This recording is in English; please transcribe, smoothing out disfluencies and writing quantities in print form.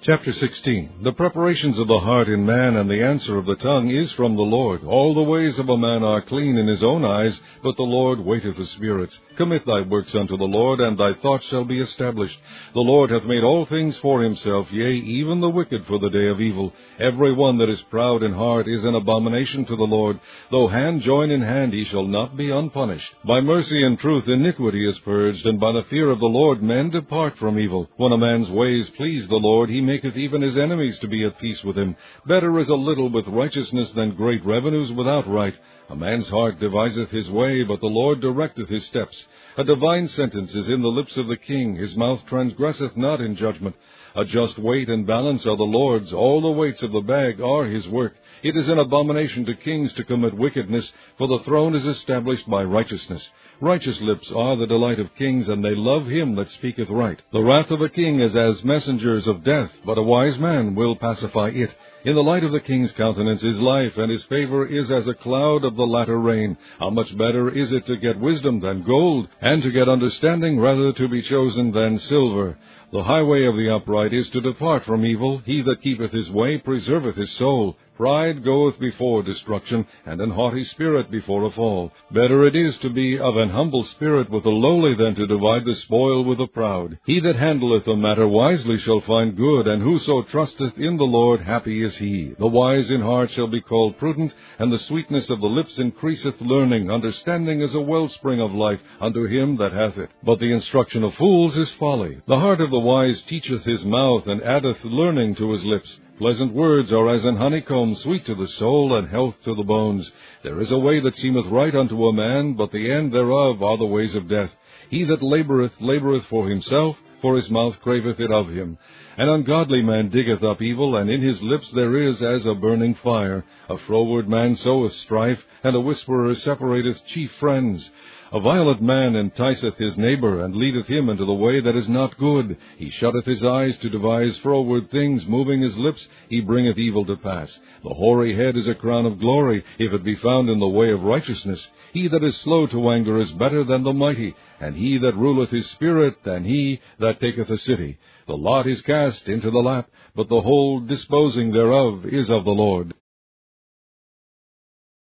Chapter 16. The preparations of the heart in man and the answer of the tongue is from the Lord. All the ways of a man are clean in his own eyes, but the Lord waiteth the spirits. Commit thy works unto the Lord, and thy thoughts shall be established. The Lord hath made all things for himself, yea, even the wicked for the day of evil. Every one that is proud in heart is an abomination to the Lord. Though hand join in hand, he shall not be unpunished. By mercy and truth iniquity is purged, and by the fear of the Lord men depart from evil. When a man's ways please the Lord, he maketh even his enemies to be at peace with him. Better is a little with righteousness than great revenues without right. A man's heart deviseth his way, but the Lord directeth his steps. A divine sentence is in the lips of the king. His mouth transgresseth not in judgment. A just weight and balance are the Lord's. All the weights of the bag are his work. It is an abomination to kings to commit wickedness, for the throne is established by righteousness. Righteous lips are the delight of kings, and they love him that speaketh right. The wrath of a king is as messengers of death, but a wise man will pacify it. In the light of the king's countenance is life, and his favor is as a cloud of the latter rain. How much better is it to get wisdom than gold, and to get understanding rather to be chosen than silver. The highway of the upright is to depart from evil. He that keepeth his way preserveth his soul. Pride goeth before destruction, and an haughty spirit before a fall. Better it is to be of an humble spirit with the lowly than to divide the spoil with the proud. He that handleth a matter wisely shall find good, and whoso trusteth in the Lord, happy is he. The wise in heart shall be called prudent, and the sweetness of the lips increaseth learning. Understanding is a wellspring of life unto him that hath it. But the instruction of fools is folly. The heart of the wise teacheth his mouth, and addeth learning to his lips. Pleasant words are as an honeycomb, sweet to the soul, and health to the bones. There is a way that seemeth right unto a man, but the end thereof are the ways of death. He that laboureth, laboureth for himself, for his mouth craveth it of him. An ungodly man diggeth up evil, and in his lips there is as a burning fire. A froward man soweth strife, and a whisperer separateth chief friends. A violent man enticeth his neighbor, and leadeth him into the way that is not good. He shutteth his eyes to devise froward things, moving his lips, he bringeth evil to pass. The hoary head is a crown of glory, if it be found in the way of righteousness. He that is slow to anger is better than the mighty, and he that ruleth his spirit than he that taketh a city. The lot is cast into the lap, but the whole disposing thereof is of the Lord.